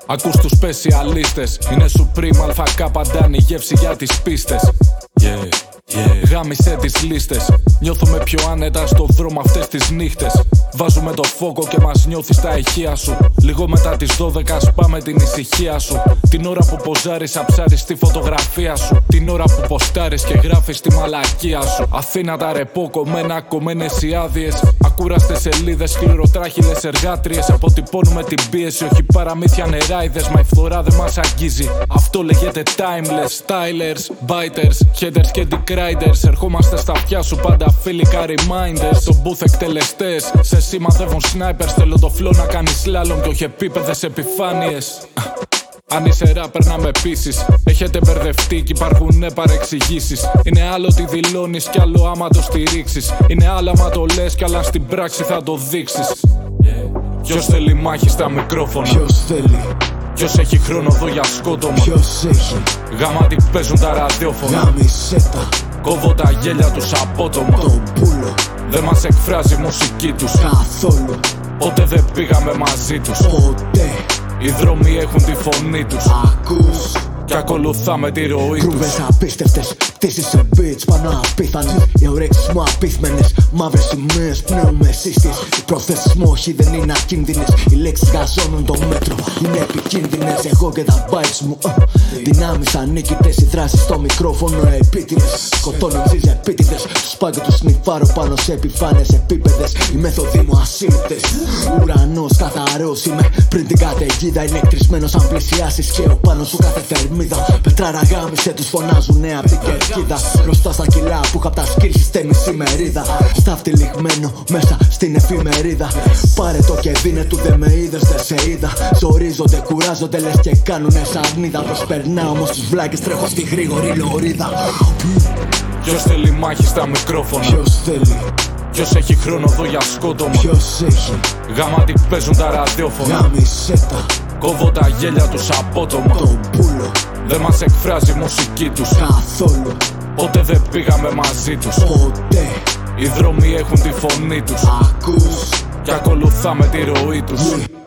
Ακούς τους σπεσιαλίστες. Είναι Supreme ΑΚ παντάνη γεύση για τις πίστες. Γάμισε τις λίστες. Νιώθουμε πιο άνετα στο δρόμο αυτές τις νύχτες. Βάζουμε το φόκο και μας νιώθεις τα ηχεία σου. Λίγο μετά τις 12 σπάμε την ησυχία σου. Την ώρα που ποζάρεις αψάρεις τη φωτογραφία σου. Την ώρα που ποστάρεις και γράφεις τη μαλακία σου. Αθήνα τα ρεπό κομμένα, κομμένες οι άδειες. Ακούραστες σελίδες, σκληροτράχυλες εργάτριες. Αποτυπώνουμε την πίεση, όχι παραμύθια νεράιδες. Μα η φθορά δεν μας αγγίζει. Αυτό λέγεται timeless. Stylers, biters, headers και decriders. Ερχόμαστε στα αυτιά σου πάντα φίλικα reminders. Στο booth εκτελεστές, σε σημαδεύουν snipers. Θέλω το flow να κάνει slalom και όχι επίπεδες επιφάνειες. Αν είσαι rapper να με πείσεις. Έχετε μπερδευτεί κι υπάρχουνε παρεξηγήσεις. Είναι άλλο τι δηλώνεις κι άλλο άμα το στηρίξεις. Είναι άλλο άμα το λες κι άλλα στην πράξη θα το δείξεις. Ποιος θέλει μάχη στα μικρόφωνα? Ποιος θέλει? Ποιος έχει χρόνο εδώ για σκότωμα? Ποιος έχει? Γάμα τι παίζουν τα ραδιόφωνα. Γάμισε τα. Κόβω τα γέλια τους απότομα. Τον πούλο. Δεν μας εκφράζει η μουσική τους Καθόλου. Ποτέ δεν πήγαμε μαζί τους. Ποτέ. Οι δρόμοι έχουν τη φωνή τους. Ακούς. Κι ακολουθάμε τη ροή τους. Κρούβες απίστευτες, πτήσεις σε beats πάνω απίθανες. Οι ωρέξεις μου απίθμενες, μαύρες σημαίες πνέουμε σύστης. Οι προθέσεις μου όχι δεν είναι ακίνδυνες. Οι λέξεις γαζώνουν το μέτρο, είναι επικίνδυνες. Εγώ και τα bikes μου δυνάμεις ανίκητες. Οι δράσεις στο μικρόφωνο επίτηδες. Σκοτώνω εμείς επίτηδες. Τους πάω και τους νυφάρω πάνω σε επιφάνειες επίπεδες. Οι μέθοδοι μου ασύλληπτες. Ουρανός καθαρός είμαι πριν την καταιγίδα. Είναι εκτρισμένος αν πλησιάσεις και ο πάνω σου κάθε θερμίδα. Πετράρα γάμισε τους φωνάζουνε απ' την κερκίδα. Μπροστά στα κιλά που είχα απ' τα σκύρ στη μισή μερίδα. Στάφτη λιγμένο μέσα στην εφημερίδα. Πάρε το και δίνε του δε με είδες δε σε είδα. Ζορίζονται, κουράζονται λες και κάνουνε σαρνίδα. Προσπερνάω όμως τους βλάκες τρέχω στη γρήγορη λωρίδα. Ποιος θέλει μάχη στα μικρόφωνα? Ποιος θέλει? Ποιος έχει χρόνο εδώ για σκότωμα? Ποιος έχει? Γάμα τι παίζουν τα ραδιόφωνα. Γάμισε τα. Κόβω τα γέλια τους απότομα. Τον πούλο. Δεν μας εκφράζει η μουσική τους. Καθόλου. Ποτέ δεν πήγαμε μαζί τους. Ποτέ. Οι δρόμοι έχουν τη φωνή τους. Ακούς. Κι ακολουθάμε τη ροή τους.